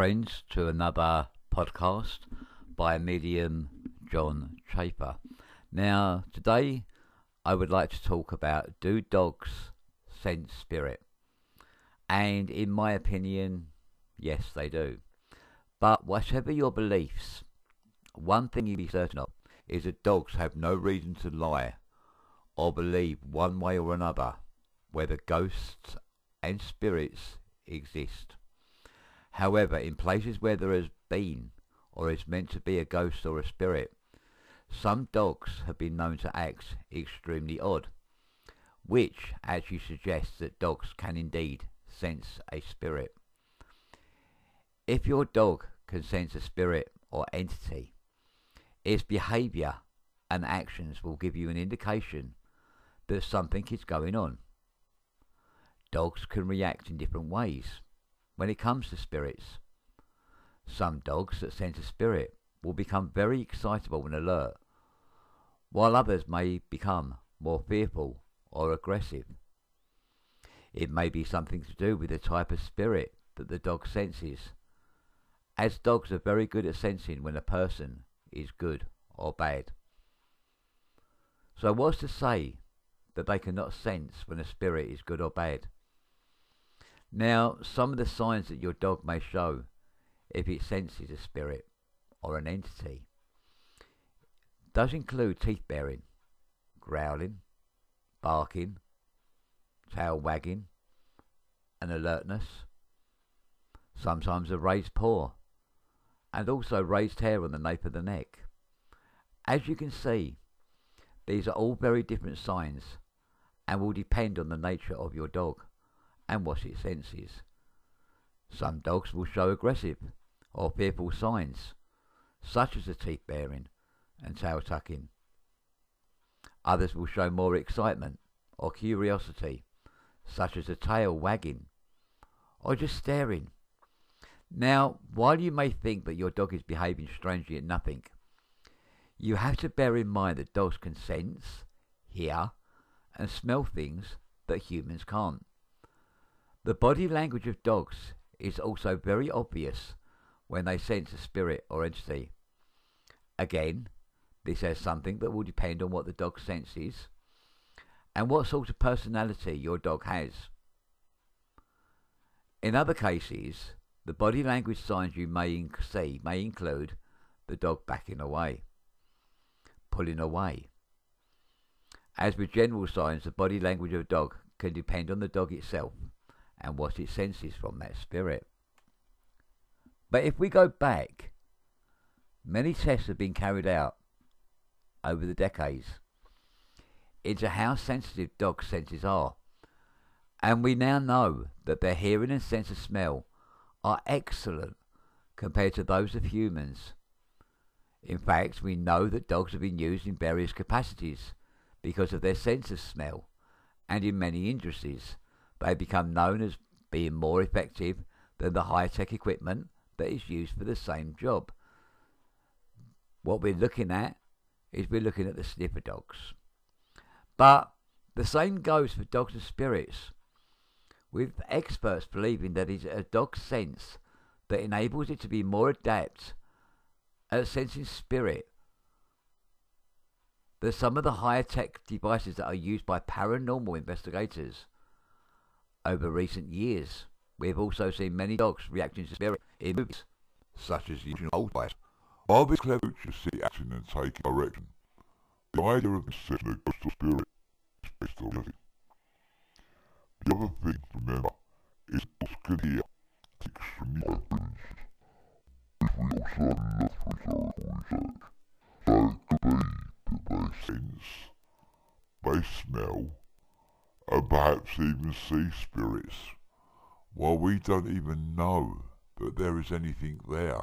friends, to another podcast by medium John Chaper. Now, today I would like to talk about, do dogs sense spirit? And in my opinion, yes, they do. But whatever your beliefs, one thing you be certain of is that dogs have no reason to lie or believe one way or another whether ghosts and spirits exist. However, in places where there has been or is meant to be a ghost or a spirit, some dogs have been known to act extremely odd, which actually suggests that dogs can indeed sense a spirit. If your dog can sense a spirit or entity, its behaviour and actions will give you an indication that something is going on. Dogs can react in different ways when it comes to spirits. Some dogs that sense a spirit will become very excitable and alert, while others may become more fearful or aggressive. It may be something to do with the type of spirit that the dog senses, as dogs are very good at sensing when a person is good or bad. So what's to say that they cannot sense when a spirit is good or bad? Now, some of the signs that your dog may show if it senses a spirit or an entity does include teeth baring, growling, barking, tail wagging, and alertness, sometimes a raised paw, and also raised hair on the nape of the neck. As you can see, these are all very different signs and will depend on the nature of your dog and what it senses. Some dogs will show aggressive or fearful signs, such as the teeth baring and tail tucking. Others will show more excitement or curiosity, such as the tail wagging or just staring. Now, while you may think that your dog is behaving strangely at nothing, you have to bear in mind that dogs can sense, hear, and smell things that humans can't. The body language of dogs is also very obvious when they sense a spirit or entity. Again, this has something that will depend on what the dog senses and what sort of personality your dog has. In other cases, the body language signs you may see may include the dog backing away, pulling away. As with general signs, the body language of a dog can depend on the dog itself and what it senses from that spirit. But if we go back, many tests have been carried out over the decades into how sensitive dog senses are, and we now know that their hearing and sense of smell are excellent compared to those of humans. In fact, we know that dogs have been used in various capacities because of their sense of smell, and in many industries they become known as being more effective than the high-tech equipment that is used for the same job. What we're looking at is we're looking at the sniffer dogs. But the same goes for dogs and spirits, with experts believing that it's a dog's sense that enables it to be more adept at sensing spirit than some of the higher tech devices that are used by paranormal investigators. Over recent years, we have also seen many dogs reacting to spirit in movies, such as the original Poltergeist. While these clever creatures see action and take direction, the idea of sensing a ghost or spirit is based on reality. The other thing to remember is dogs can hear extremely high frequencies, which we also know through historical research. So it could be that they sense, they smell, and perhaps even see spirits, while we don't even know that there is anything there.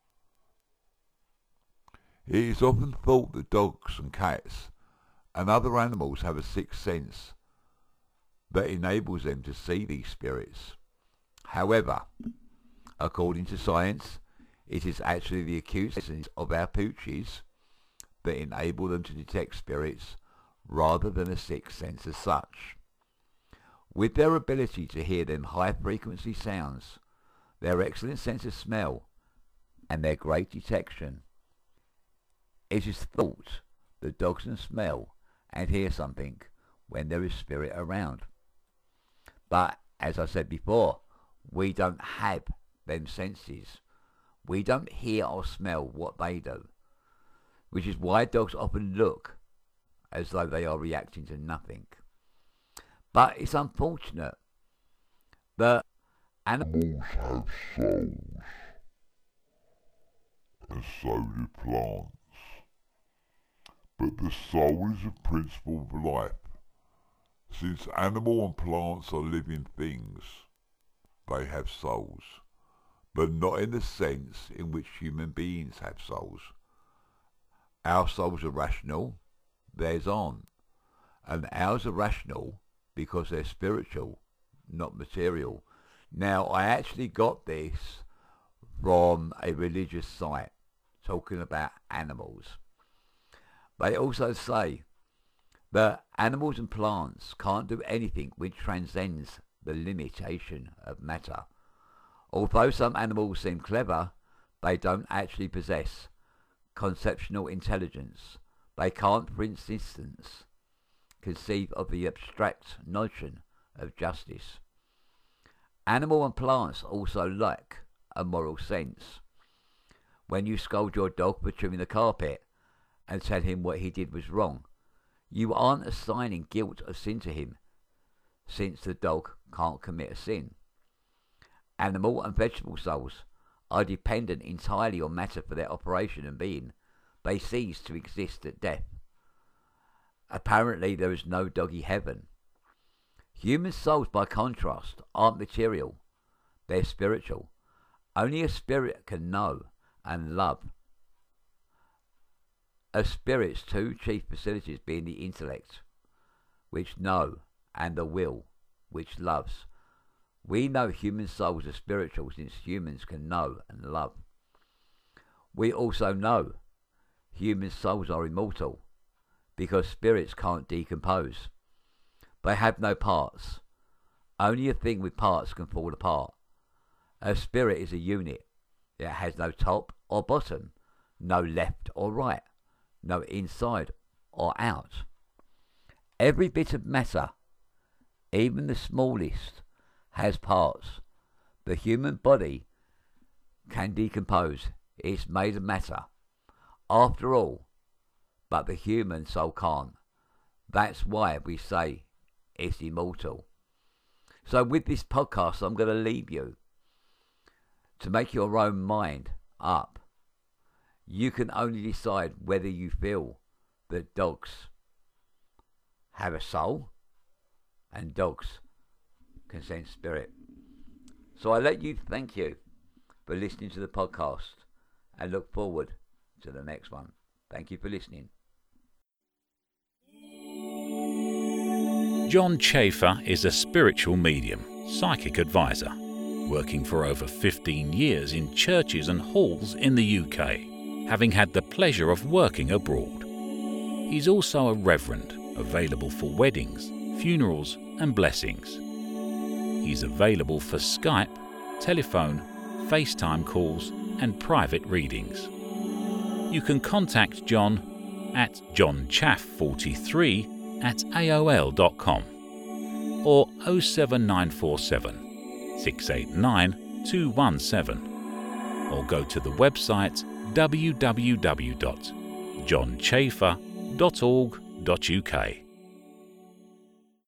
It is often thought that dogs and cats and other animals have a sixth sense that enables them to see these spirits. However, according to science, it is actually the acute senses of our pooches that enable them to detect spirits rather than a sixth sense as such. With their ability to hear them high frequency sounds, Their excellent sense of smell and their great detection. It is thought that dogs can smell and hear something when there is spirit around. But, as I said before, we don't have them senses. We don't hear or smell what they do, which is why dogs often look as though they are reacting to nothing. But it's unfortunate that animals have souls, and so do plants. But the soul is a principle of life. Since animal and plants are living things, they have souls, but not in the sense in which human beings have souls. Our souls are rational, theirs aren't, and ours are rational because they're spiritual, not material. Now, I actually got this from a religious site talking about animals. They also say that animals and plants can't do anything which transcends the limitation of matter. Although some animals seem clever, they don't actually possess conceptual intelligence. They can't, for instance, conceive of the abstract notion of justice. Animal and plants also lack a moral sense. When you scold your dog for chewing the carpet and tell him what he did was wrong, you aren't assigning guilt or sin to him, since the dog can't commit a sin. Animal and vegetable souls are dependent entirely on matter for their operation and being. They cease to exist at death. Apparently there is no doggy heaven. Human souls, by contrast, aren't material. They're spiritual. Only a spirit can know and love. A spirit's two chief facilities being the intellect, which know, and the will, which loves. We know human souls are spiritual since humans can know and love. We also know human souls are immortal because spirits can't decompose. They have no parts. Only a thing with parts can fall apart. A spirit is a unit. It has no top or bottom, no left or right, no inside or out. Every bit of matter, even the smallest, has parts. The human body can decompose. It's made of matter. After all, but the human soul can't. That's why we say it's immortal. So with this podcast, I'm going to leave you to make your own mind up. You can only decide whether you feel that dogs have a soul and dogs can sense spirit. So I let you thank you for listening to the podcast and look forward to the next one. Thank you for listening. John Chafer is a spiritual medium, psychic advisor, working for over 15 years in churches and halls in the UK, having had the pleasure of working abroad. He's also a reverend, available for weddings, funerals and blessings. He's available for Skype, telephone, FaceTime calls and private readings. You can contact John at johnchaff43@aol.com or 07947 689 217, or go to the website www.johnchafer.org.uk.